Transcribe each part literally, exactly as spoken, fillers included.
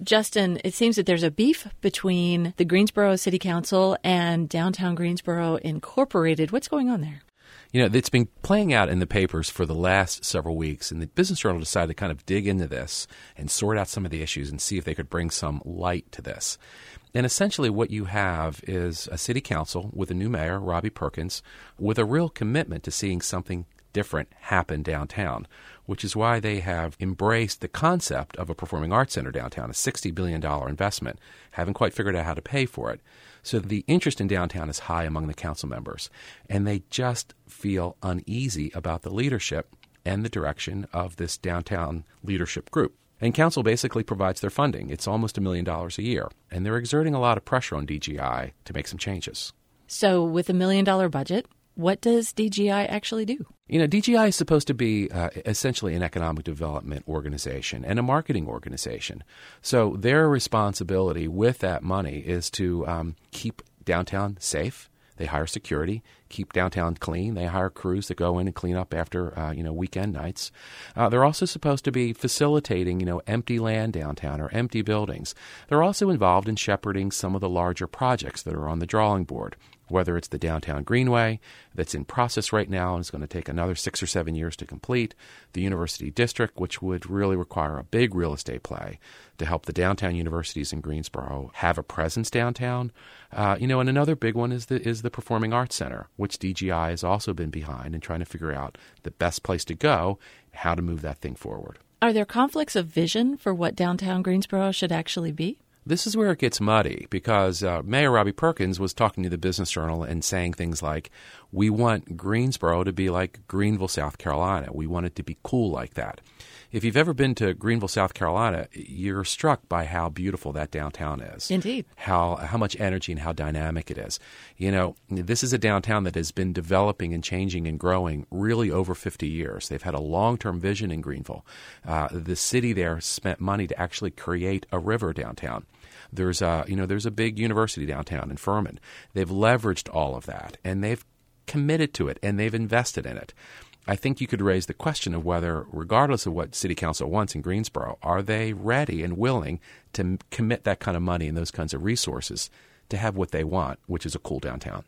Justin, it seems that there's a beef between the Greensboro City Council and Downtown Greensboro Incorporated. What's going on there? You know, it's been playing out in the papers for the last several weeks, and the Business Journal decided to kind of dig into this and sort out some of the issues and see if they could bring some light to this. And essentially what you have is a city council with a new mayor, Robbie Perkins, with a real commitment to seeing something different happen downtown, which is why they have embraced the concept of a performing arts center downtown, a sixty billion dollars investment. Haven't quite figured out how to pay for it. So the interest in downtown is high among the council members, and they just feel uneasy about the leadership and the direction of this downtown leadership group. And council basically provides their funding. It's almost a million dollars a year, and they're exerting a lot of pressure on D G I to make some changes. So with a million dollar budget, what does D G I actually do? You know, D G I is supposed to be uh, essentially an economic development organization and a marketing organization. So their responsibility with that money is to um, keep downtown safe. They hire security, keep downtown clean. They hire crews that go in and clean up after, uh, you know, weekend nights. Uh, they're also supposed to be facilitating, you know, empty land downtown or empty buildings. They're also involved in shepherding some of the larger projects that are on the drawing board, whether it's the Downtown Greenway that's in process right now and is going to take another six or seven years to complete, the University District, which would really require a big real estate play to help the downtown universities in Greensboro have a presence downtown. Uh, you know, and another big one is the is the Performing Arts Center, which D G I has also been behind and trying to figure out the best place to go, how to move that thing forward. Are there conflicts of vision for what downtown Greensboro should actually be? This is where it gets muddy because uh, Mayor Robbie Perkins was talking to the Business Journal and saying things like, we want Greensboro to be like Greenville, South Carolina. We want it to be cool like that. If you've ever been to Greenville, South Carolina, you're struck by how beautiful that downtown is. Indeed. How how much energy and how dynamic it is. You know, this is a downtown that has been developing and changing and growing really over fifty years. They've had a long-term vision in Greenville. Uh, the city there spent money to actually create a river downtown. There's a, you know, there's a big university downtown in Furman. They've leveraged all of that, and they've committed to it, and they've invested in it. I think you could raise the question of whether, regardless of what City Council wants in Greensboro, are they ready and willing to m- commit that kind of money and those kinds of resources to have what they want, which is a cool downtown.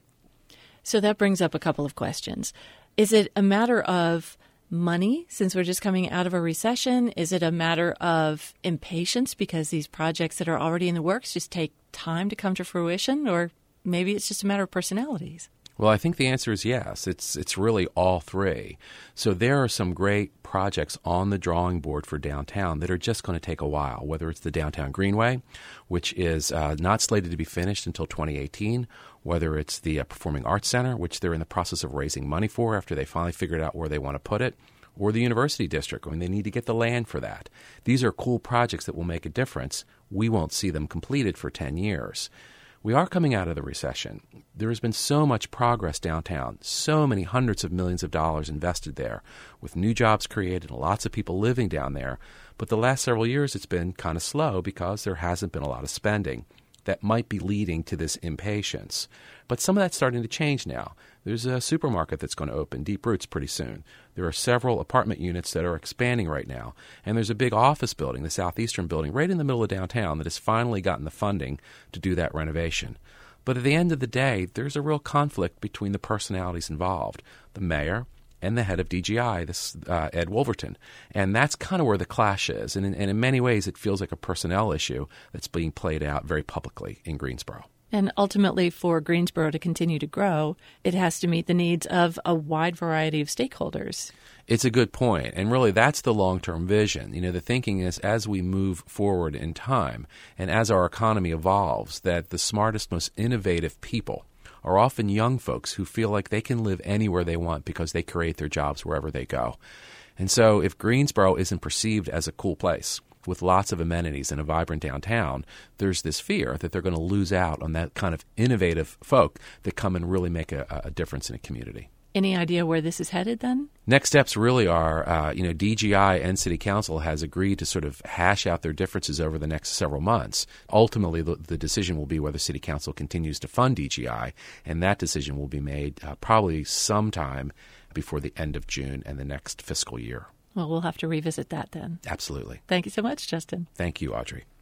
So that brings up a couple of questions. Is it a matter of money, since we're just coming out of a recession? Is it a matter of impatience because these projects that are already in the works just take time to come to fruition? Or maybe it's just a matter of personalities? Well, I think the answer is yes. It's it's really all three. So there are some great projects on the drawing board for downtown that are just going to take a while, whether it's the Downtown Greenway, which is uh, not slated to be finished until twenty eighteen, whether it's the uh, Performing Arts Center, which they're in the process of raising money for after they finally figured out where they want to put it, or the University District, when they need to get the land for that. These are cool projects that will make a difference. We won't see them completed for ten years. We are coming out of the recession. There has been so much progress downtown, so many hundreds of millions of dollars invested there, with new jobs created and lots of people living down there. But the last several years it's been kind of slow because there hasn't been a lot of spending. That might be leading to this impatience. But some of that's starting to change now. There's a supermarket that's going to open, Deep Roots, pretty soon. There are several apartment units that are expanding right now. And there's a big office building, the Southeastern building, right in the middle of downtown that has finally gotten the funding to do that renovation. But at the end of the day, there's a real conflict between the personalities involved, the mayor and the head of D G I, this uh, Ed Wolverton. And that's kind of where the clash is. And in, and in many ways, it feels like a personnel issue that's being played out very publicly in Greensboro. And ultimately, for Greensboro to continue to grow, it has to meet the needs of a wide variety of stakeholders. It's a good point. And really, that's the long-term vision. You know, the thinking is as we move forward in time and as our economy evolves, that the smartest, most innovative people are often young folks who feel like they can live anywhere they want because they create their jobs wherever they go. And so if Greensboro isn't perceived as a cool place with lots of amenities and a vibrant downtown, there's this fear that they're going to lose out on that kind of innovative folk that come and really make a, a difference in a community. Any idea where this is headed then? Next steps really are, uh, you know, D G I and City Council has agreed to sort of hash out their differences over the next several months. Ultimately, the, the decision will be whether City Council continues to fund D G I, and that decision will be made uh, probably sometime before the end of June and the next fiscal year. Well, we'll have to revisit that then. Absolutely. Thank you so much, Justin. Thank you, Audrey.